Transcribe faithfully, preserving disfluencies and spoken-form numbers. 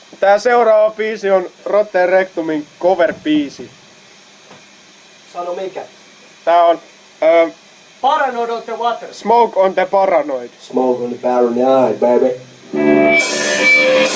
Tää seuraava biisi on Rotten Rectumin cover-biisi. Sano mikä? Tää on uh, Paranoid on the water. Smoke on the Paranoid. Smoke on the paranoid, baby.